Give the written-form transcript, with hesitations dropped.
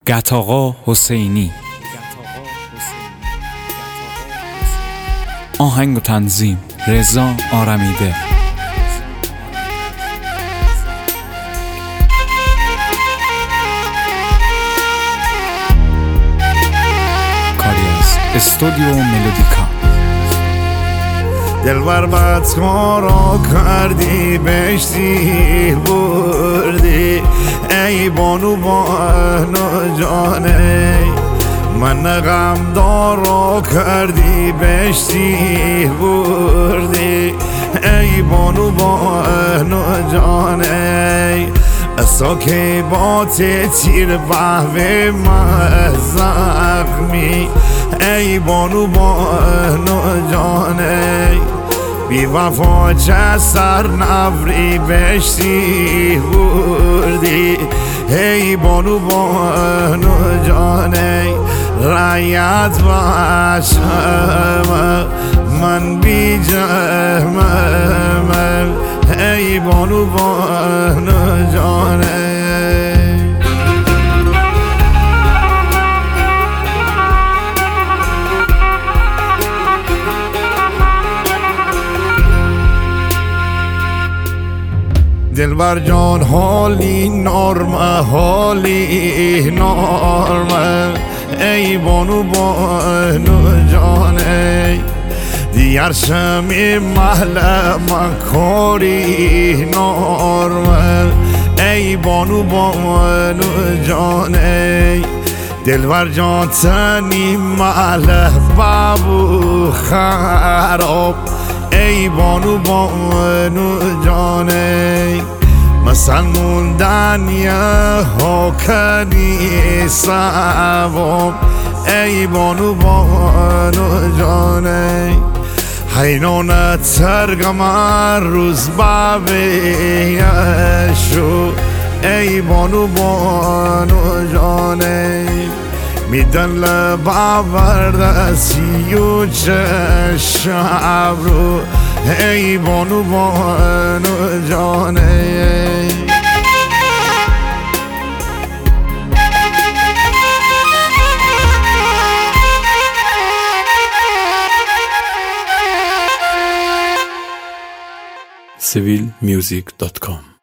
گتاقا حسینی. آهنگ و تنظیم رضا آرمیده. کاری از استودیو ملودیکا. دلبر بد ما را کردی بهشتی بردی، ای بانو بانو جانه من غمدار را کردی بهشتی بردی، ای بانو بانو جانه ساکه بات تیر بحوه زخمی، ای بانو بانو جانه بی وفا چه سر نفری بهشتی بردی، ای بانو بانو جانه رایت باشم من بی جمم، ای بانو بانو جانه دلبر جان حالی نرمه حالی نرمه، ای بانو بانو جانه دیگر شمی محل مکاری نرمه، ای بانو بانو جانه دلبر جان تنی محل بابو خراب، ای بانو بانو جانه مثل موندن یه ها کنی سوام، ای بانو بانو جانه حیران ترگم روز بابیشو، ای بانو بانو جانه میدن لباوردسی و چشم رو، ای بانو بانو جانه civilmusic.com